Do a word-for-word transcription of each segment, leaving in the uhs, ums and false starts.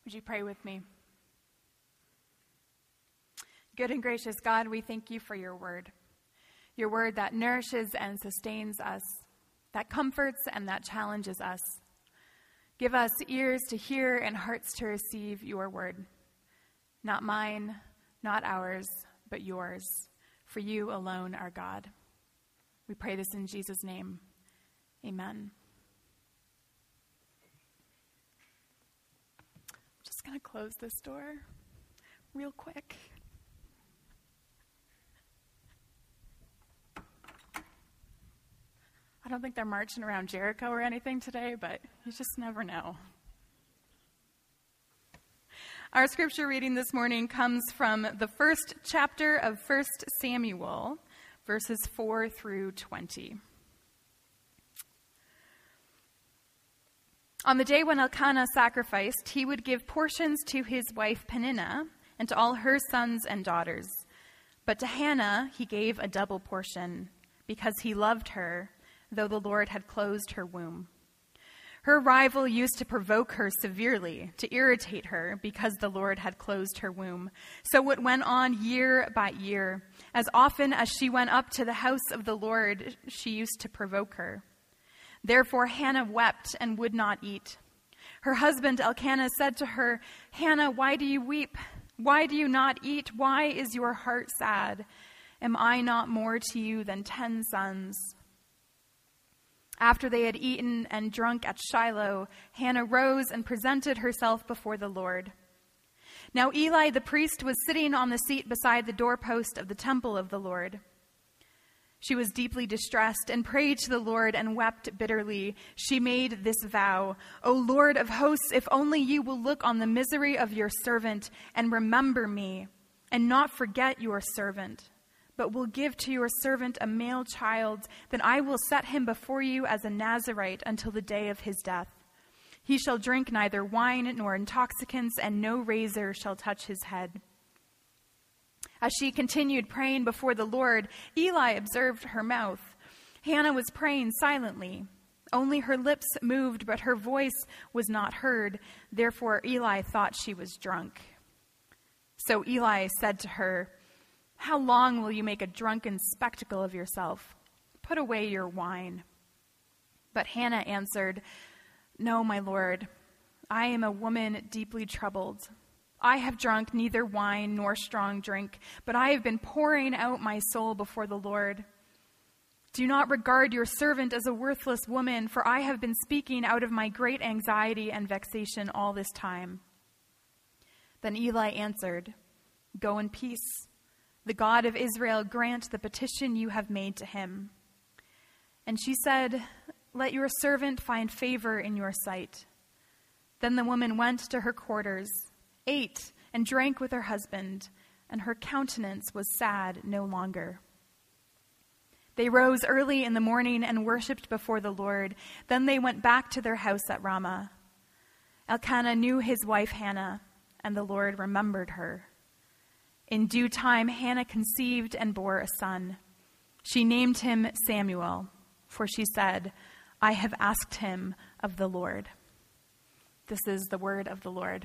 Would you pray with me? Good and gracious God, we thank you for your word. Your word that nourishes and sustains us, that comforts and that challenges us. Give us ears to hear and hearts to receive your word. Not mine, not ours, but yours. For you alone are God. We pray this in Jesus' name. Amen. I'm going to close this door real quick. I don't think they're marching around Jericho or anything today, but you just never know. Our scripture reading this morning comes from the first chapter of First Samuel, verses four through twenty. On the day when Elkanah sacrificed, he would give portions to his wife Peninnah and to all her sons and daughters. But to Hannah he gave a double portion, because he loved her, though the Lord had closed her womb. Her rival used to provoke her severely, to irritate her, because the Lord had closed her womb. So it went on year by year. As often as she went up to the house of the Lord, she used to provoke her. Therefore Hannah wept and would not eat. Her husband Elkanah said to her, "Hannah, why do you weep? Why do you not eat? Why is your heart sad? Am I not more to you than ten sons?" After they had eaten and drunk at Shiloh, Hannah rose and presented herself before the Lord. Now Eli the priest was sitting on the seat beside the doorpost of the temple of the Lord. She was deeply distressed and prayed to the Lord and wept bitterly. She made this vow, "O Lord of hosts, if only you will look on the misery of your servant and remember me, and not forget your servant, but will give to your servant a male child, then I will set him before you as a Nazirite until the day of his death. He shall drink neither wine nor intoxicants, and no razor shall touch his head." As she continued praying before the Lord, Eli observed her mouth. Hannah was praying silently. Only her lips moved, but her voice was not heard. Therefore Eli thought she was drunk. So Eli said to her, "How long will you make a drunken spectacle of yourself? Put away your wine." But Hannah answered, "No, my Lord, I am a woman deeply troubled. I have drunk neither wine nor strong drink, but I have been pouring out my soul before the Lord. Do not regard your servant as a worthless woman, for I have been speaking out of my great anxiety and vexation all this time." Then Eli answered, "Go in peace. The God of Israel grant the petition you have made to him." And she said, "Let your servant find favor in your sight." Then the woman went to her quarters, ate and drank with her husband, and her countenance was sad no longer. They rose early in the morning and worshipped before the Lord. Then they went back to their house at Ramah. Elkanah knew his wife Hannah, and the Lord remembered her. In due time, Hannah conceived and bore a son. She named him Samuel, for she said, "I have asked him of the Lord." This is the word of the Lord.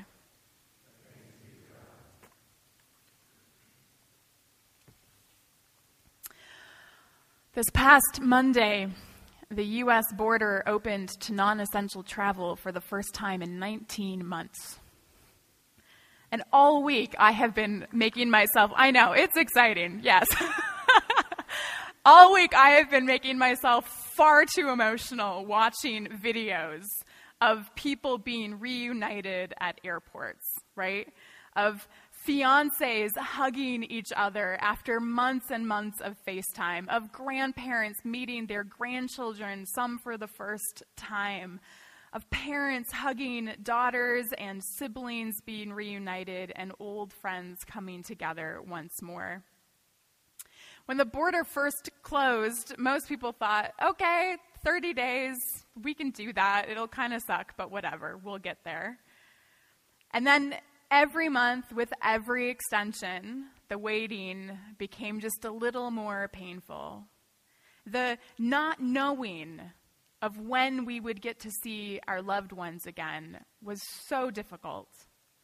This past Monday, the U S border opened to non-essential travel for the first time in nineteen months. And all week I have been making myself, I know, it's exciting, yes. All week I have been making myself far too emotional watching videos of people being reunited at airports, right? Of fiancés hugging each other after months and months of FaceTime, of grandparents meeting their grandchildren, some for the first time, of parents hugging daughters and siblings being reunited, and old friends coming together once more. When the border first closed, most people thought, okay, thirty days, we can do that. It'll kind of suck, but whatever, we'll get there. And then every month, with every extension, the waiting became just a little more painful. The not knowing of when we would get to see our loved ones again was so difficult.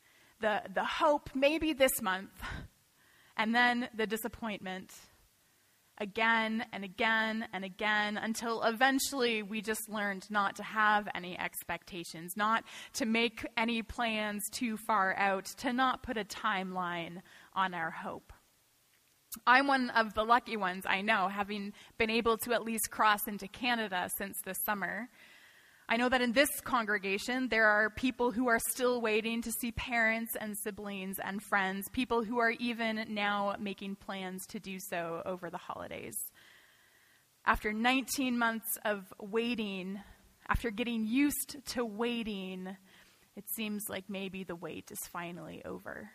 the, the hope, maybe this month, and then the disappointment again and again and again until eventually we just learned not to have any expectations, not to make any plans too far out, to not put a timeline on our hope. I'm one of the lucky ones, I know, having been able to at least cross into Canada since this summer. I know that in this congregation, there are people who are still waiting to see parents and siblings and friends, people who are even now making plans to do so over the holidays. After nineteen months of waiting, after getting used to waiting, it seems like maybe the wait is finally over.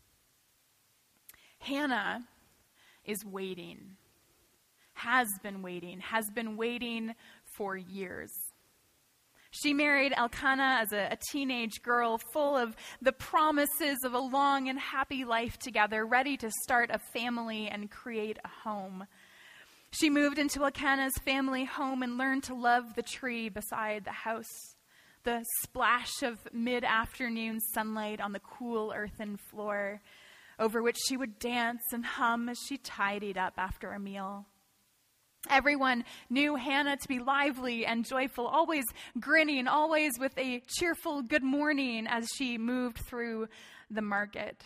Hannah is waiting, has been waiting, has been waiting for years. She married Elkanah as a, a teenage girl, full of the promises of a long and happy life together, ready to start a family and create a home. She moved into Elkanah's family home and learned to love the tree beside the house, the splash of mid-afternoon sunlight on the cool earthen floor, over which she would dance and hum as she tidied up after a meal. Everyone knew Hannah to be lively and joyful, always grinning, always with a cheerful good morning as she moved through the market.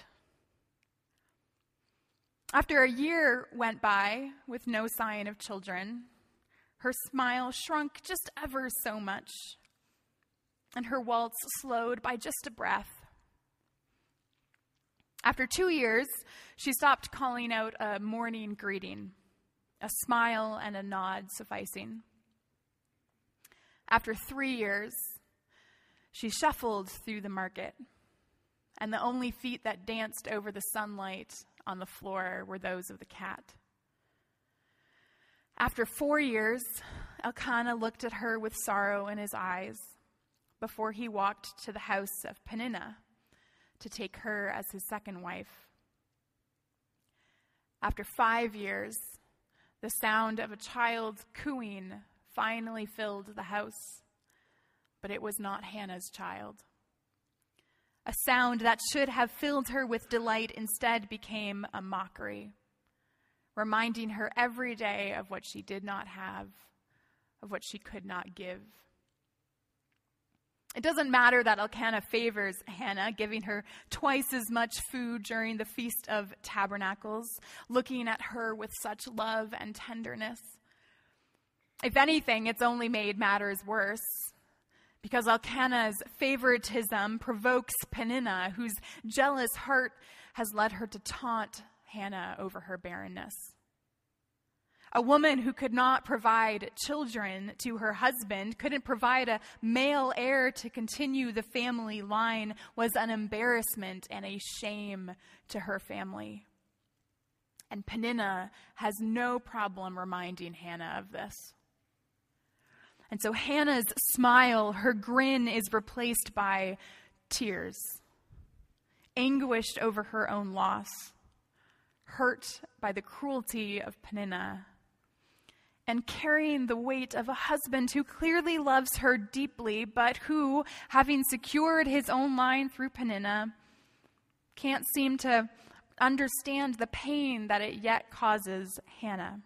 After a year went by with no sign of children, her smile shrunk just ever so much, and her waltz slowed by just a breath. After two years, she stopped calling out a morning greeting, a smile and a nod sufficing. After three years, she shuffled through the market, and the only feet that danced over the sunlight on the floor were those of the cat. After four years, Elkanah looked at her with sorrow in his eyes before he walked to the house of Peninnah to take her as his second wife. After five years, the sound of a child cooing finally filled the house, but it was not Hannah's child. A sound that should have filled her with delight instead became a mockery, reminding her every day of what she did not have, of what she could not give. It doesn't matter that Elkanah favors Hannah, giving her twice as much food during the Feast of Tabernacles, looking at her with such love and tenderness. If anything, it's only made matters worse, because Elkanah's favoritism provokes Peninnah, whose jealous heart has led her to taunt Hannah over her barrenness. A woman who could not provide children to her husband, couldn't provide a male heir to continue the family line, was an embarrassment and a shame to her family. And Peninnah has no problem reminding Hannah of this. And so Hannah's smile, her grin, is replaced by tears, anguished over her own loss, hurt by the cruelty of Peninnah, and carrying the weight of a husband who clearly loves her deeply, but who, having secured his own line through Peninnah, can't seem to understand the pain that it yet causes Hannah.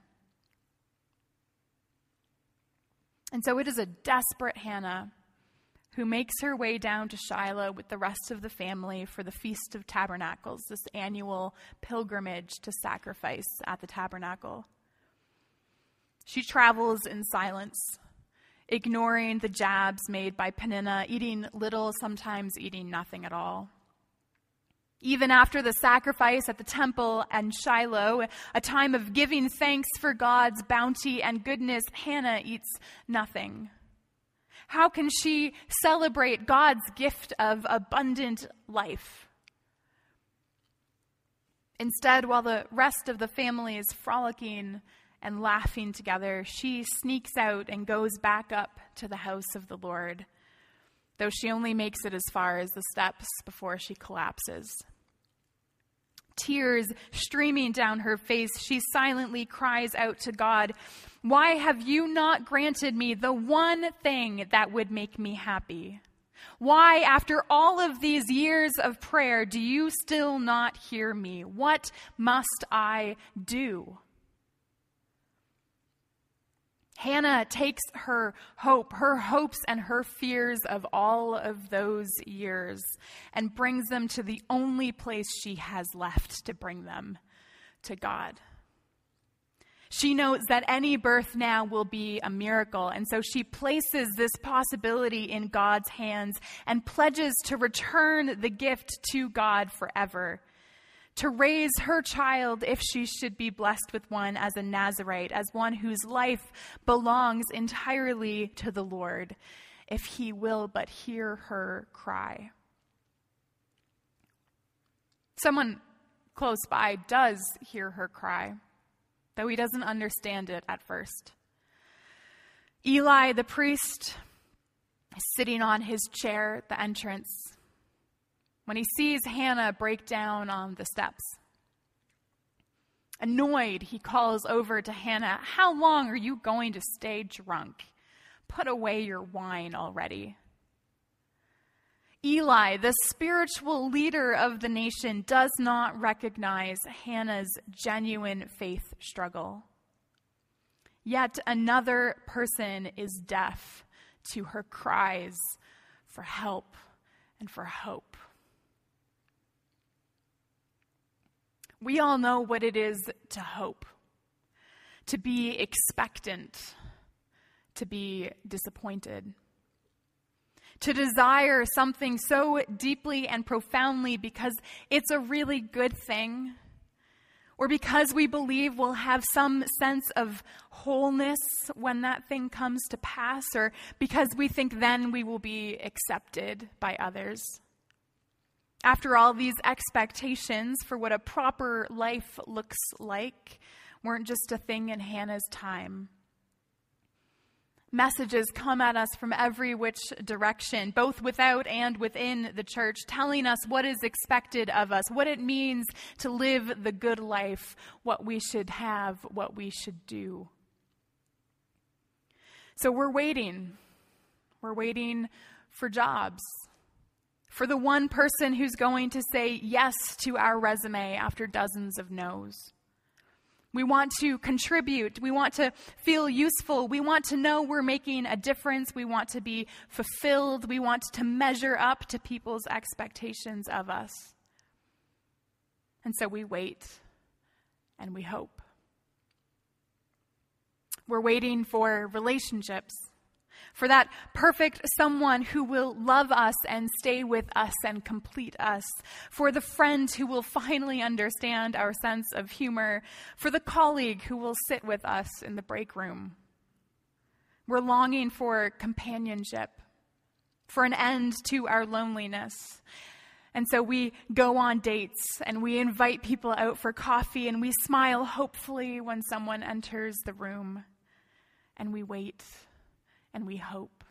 And so it is a desperate Hannah who makes her way down to Shiloh with the rest of the family for the Feast of Tabernacles, this annual pilgrimage to sacrifice at the tabernacle. She travels in silence, ignoring the jabs made by Peninnah, eating little, sometimes eating nothing at all. Even after the sacrifice at the temple and Shiloh, a time of giving thanks for God's bounty and goodness, Hannah eats nothing. How can she celebrate God's gift of abundant life? Instead, while the rest of the family is frolicking and laughing together, she sneaks out and goes back up to the house of the Lord, though she only makes it as far as the steps before she collapses. Tears streaming down her face, she silently cries out to God, "Why have you not granted me the one thing that would make me happy? Why, after all of these years of prayer, do you still not hear me? What must I do? Hannah takes her hope, her hopes and her fears of all of those years and brings them to the only place she has left to bring them, to God. She knows that any birth now will be a miracle, and so she places this possibility in God's hands and pledges to return the gift to God forever, to raise her child, if she should be blessed with one, as a Nazarite, as one whose life belongs entirely to the Lord, if he will but hear her cry. Someone close by does hear her cry, though he doesn't understand it at first. Eli, the priest, is sitting on his chair at the entrance when he sees Hannah break down on the steps. Annoyed, he calls over to Hannah, "How long are you going to stay drunk? Put away your wine already." Eli, the spiritual leader of the nation, does not recognize Hannah's genuine faith struggle. Yet another person is deaf to her cries for help and for hope. We all know what it is to hope, to be expectant, to be disappointed, to desire something so deeply and profoundly because it's a really good thing, or because we believe we'll have some sense of wholeness when that thing comes to pass, or because we think then we will be accepted by others. After all, these expectations for what a proper life looks like weren't just a thing in Hannah's time. Messages come at us from every which direction, both without and within the church, telling us what is expected of us, what it means to live the good life, what we should have, what we should do. So we're waiting. We're waiting for jobs, for the one person who's going to say yes to our resume after dozens of no's. We want to contribute. We want to feel useful. We want to know we're making a difference. We want to be fulfilled. We want to measure up to people's expectations of us. And so we wait and we hope. We're waiting for relationships, for that perfect someone who will love us and stay with us and complete us, for the friend who will finally understand our sense of humor, for the colleague who will sit with us in the break room. We're longing for companionship, for an end to our loneliness. And so we go on dates and we invite people out for coffee and we smile hopefully when someone enters the room, and we wait and we hope.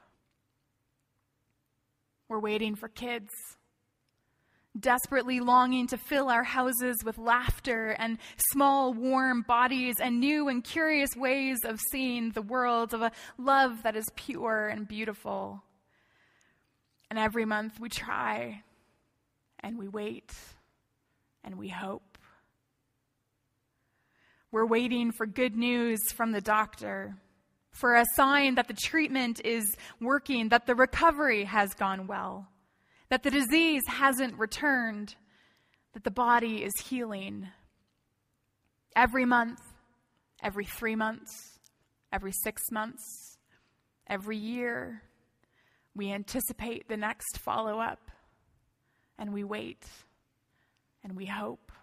We're waiting for kids, desperately longing to fill our houses with laughter and small, warm bodies and new and curious ways of seeing the world, of a love that is pure and beautiful. And every month we try and we wait and we hope. We're waiting for good news from the doctor, for a sign that the treatment is working, that the recovery has gone well, that the disease hasn't returned, that the body is healing. Every month, every three months, every six months, every year, we anticipate the next follow-up, and we wait, and we hope.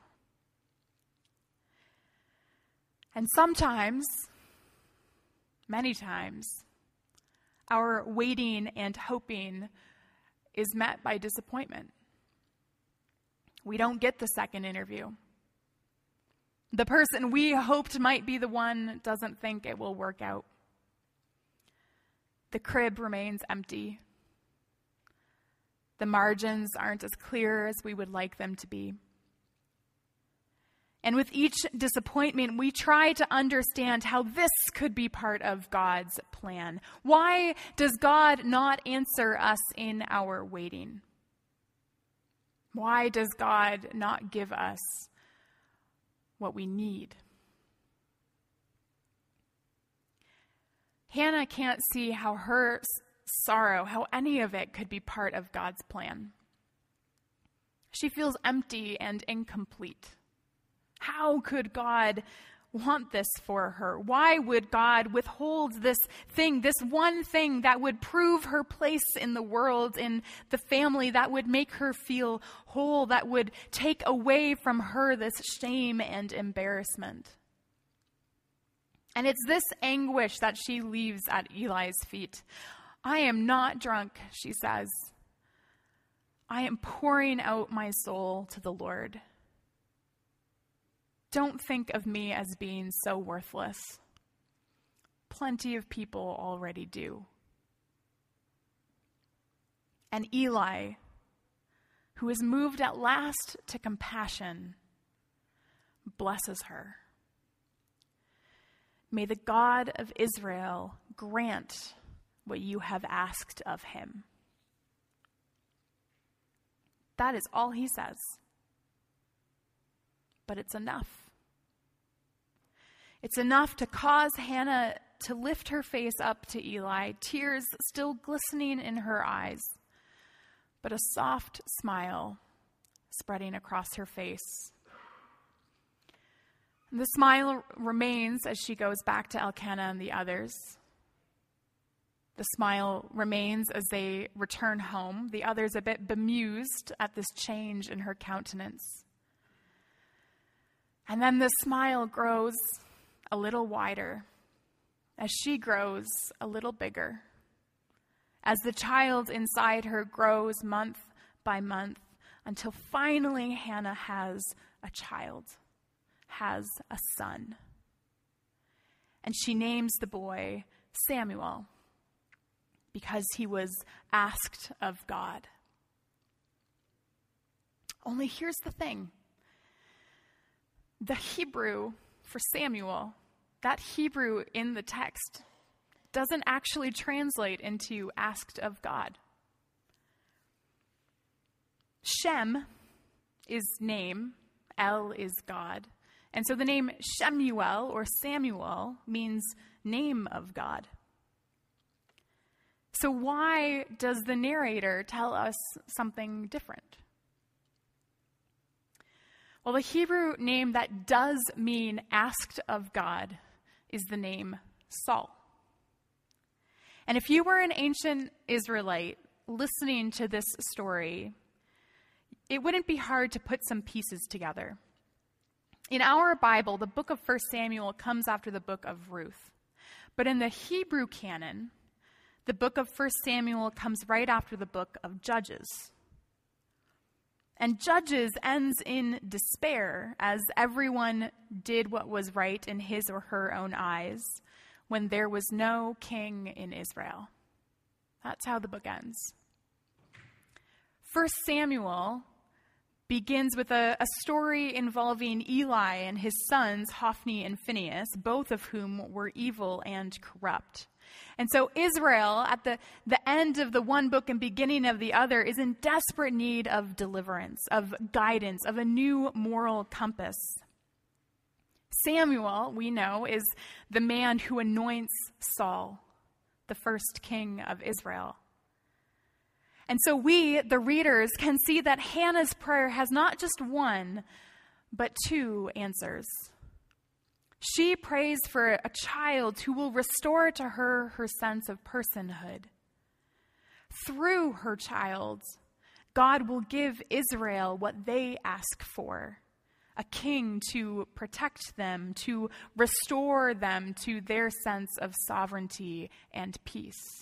And sometimes, many times, our waiting and hoping is met by disappointment. We don't get the second interview. The person we hoped might be the one doesn't think it will work out. The crib remains empty. The margins aren't as clear as we would like them to be. And with each disappointment, we try to understand how this could be part of God's plan. Why does God not answer us in our waiting? Why does God not give us what we need? Hannah can't see how her sorrow, how any of it could be part of God's plan. She feels empty and incomplete. How could God want this for her? Why would God withhold this thing, this one thing that would prove her place in the world, in the family, that would make her feel whole, that would take away from her this shame and embarrassment? And it's this anguish that she leaves at Eli's feet. I am not drunk, she says. I am pouring out my soul to the Lord. Don't think of me as being so worthless. Plenty of people already do. And Eli, who is moved at last to compassion, blesses her. May the God of Israel grant what you have asked of him. That is all he says. But it's enough. It's enough to cause Hannah to lift her face up to Eli, tears still glistening in her eyes, but a soft smile spreading across her face. And the smile remains as she goes back to Elkanah and the others. The smile remains as they return home, the others a bit bemused at this change in her countenance. And then the smile grows a little wider as she grows a little bigger, as the child inside her grows month by month until finally Hannah has a child, has a son. And she names the boy Samuel because he was asked of God. Only here's the thing. The Hebrew for Samuel, that Hebrew in the text, doesn't actually translate into asked of God. Shem is name, El is God. And so the name Shemuel or Samuel means name of God. So why does the narrator tell us something different? Well, the Hebrew name that does mean asked of God is the name Saul. And if you were an ancient Israelite listening to this story, it wouldn't be hard to put some pieces together. In our Bible, the book of First Samuel comes after the book of Ruth. But in the Hebrew canon, the book of First Samuel comes right after the book of Judges. And Judges ends in despair as everyone did what was right in his or her own eyes when there was no king in Israel. That's how the book ends. First Samuel begins with a, a story involving Eli and his sons, Hophni and Phinehas, both of whom were evil and corrupt. And so Israel, at the, the end of the one book and beginning of the other, is in desperate need of deliverance, of guidance, of a new moral compass. Samuel, we know, is the man who anoints Saul, the first king of Israel. And so we, the readers, can see that Hannah's prayer has not just one, but two answers. She prays for a child who will restore to her her sense of personhood. Through her child, God will give Israel what they ask for, a king to protect them, to restore them to their sense of sovereignty and peace.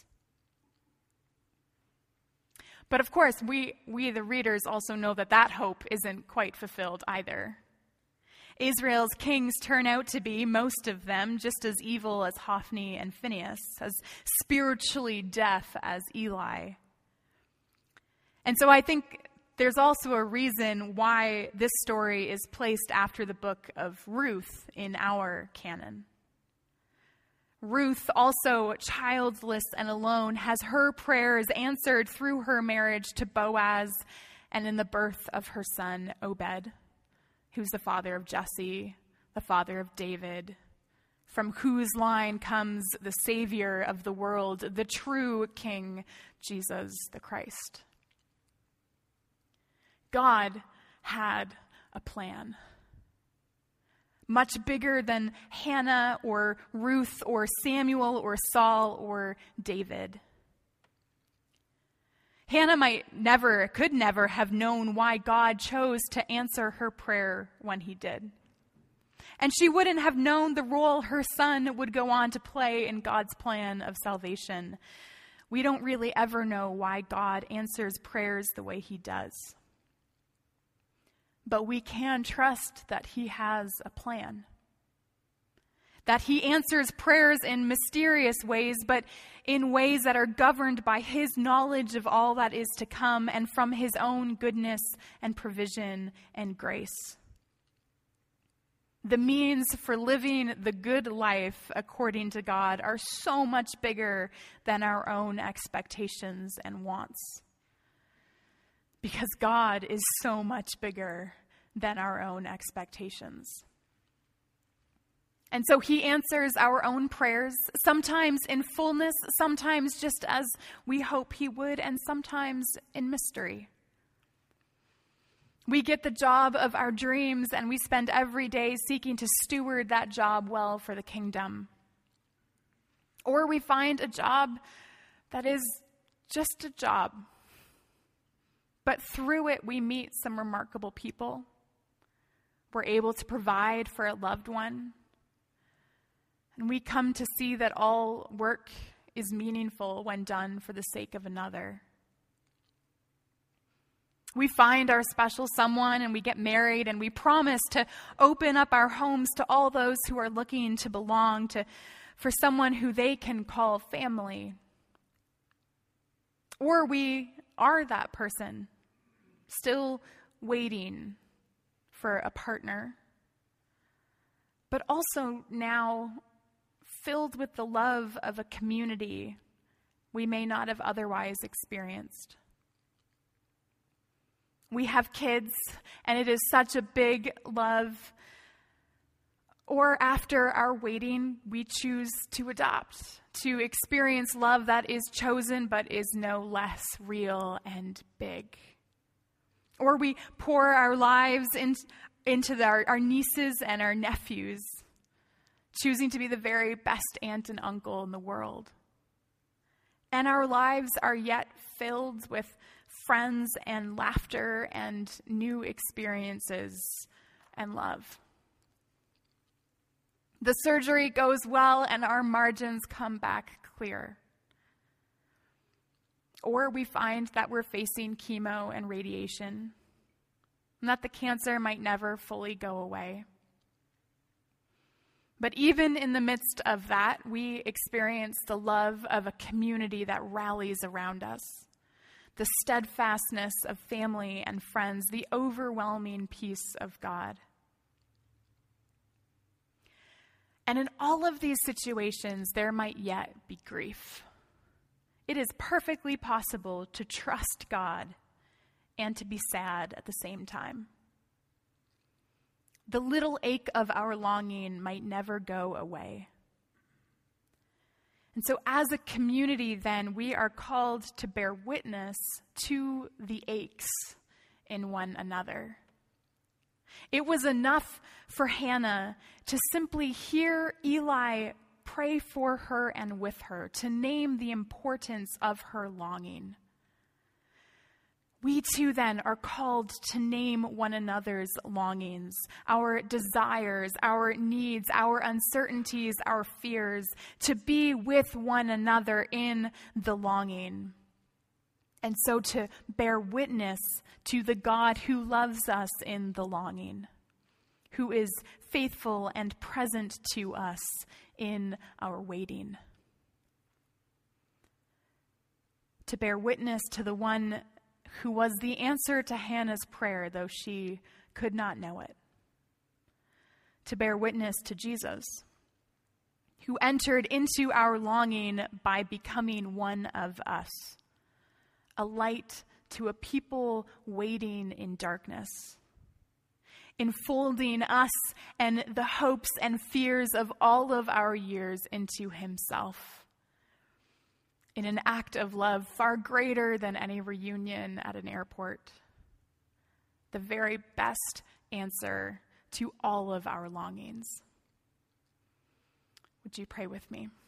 But of course, we, we the readers also know that that hope isn't quite fulfilled either. Israel's kings turn out to be, most of them, just as evil as Hophni and Phinehas, as spiritually deaf as Eli. And so I think There's also a reason why this story is placed after the book of Ruth in our canon. Ruth, also childless and alone, has her prayers answered through her marriage to Boaz and in the birth of her son Obed, who's the father of Jesse, the father of David, from whose line comes the Savior of the world, the true King, Jesus the Christ. God had a plan. Much bigger than Hannah or Ruth or Samuel or Saul or David. Hannah might never, could never have known why God chose to answer her prayer when he did. And she wouldn't have known the role her son would go on to play in God's plan of salvation. We don't really ever know why God answers prayers the way he does. But we can trust that he has a plan. That he answers prayers in mysterious ways, but in ways that are governed by his knowledge of all that is to come and from his own goodness and provision and grace. The means for living the good life according to God are so much bigger than our own expectations and wants. Because God is so much bigger than our own expectations. And so he answers our own prayers, sometimes in fullness, sometimes just as we hope he would, and sometimes in mystery. We get the job of our dreams, and we spend every day seeking to steward that job well for the kingdom. Or we find a job that is just a job. But through it, we meet some remarkable people. We're able to provide for a loved one. And we come to see that all work is meaningful when done for the sake of another. We find our special someone and we get married, and we promise to open up our homes to all those who are looking to belong to, for someone who they can call family. Or we are that person, still waiting for a partner, but also now filled with the love of a community we may not have otherwise experienced. We have kids, and it is such a big love. Or after our waiting, we choose to adopt, to experience love that is chosen but is no less real and big. Or we pour our lives in, into the, our, our nieces and our nephews, choosing to be the very best aunt and uncle in the world. And our lives are yet filled with friends and laughter and new experiences and love. The surgery goes well and our margins come back clear. Or we find that we're facing chemo and radiation, and that the cancer might never fully go away. But even in the midst of that, we experience the love of a community that rallies around us, the steadfastness of family and friends, the overwhelming peace of God. And in all of these situations, there might yet be grief. It is perfectly possible to trust God and to be sad at the same time. The little ache of our longing might never go away. And so as a community, then, we are called to bear witness to the aches in one another. It was enough for Hannah to simply hear Eli pray for her and with her, to name the importance of her longing. We too then are called to name one another's longings, our desires, our needs, our uncertainties, our fears, to be with one another in the longing. And so to bear witness to the God who loves us in the longing, who is faithful and present to us in our waiting. To bear witness to the one who was the answer to Hannah's prayer, though she could not know it. To bear witness to Jesus, who entered into our longing by becoming one of us, a light to a people waiting in darkness, enfolding us and the hopes and fears of all of our years into himself, in an act of love far greater than any reunion at an airport, the very best answer to all of our longings. Would you pray with me?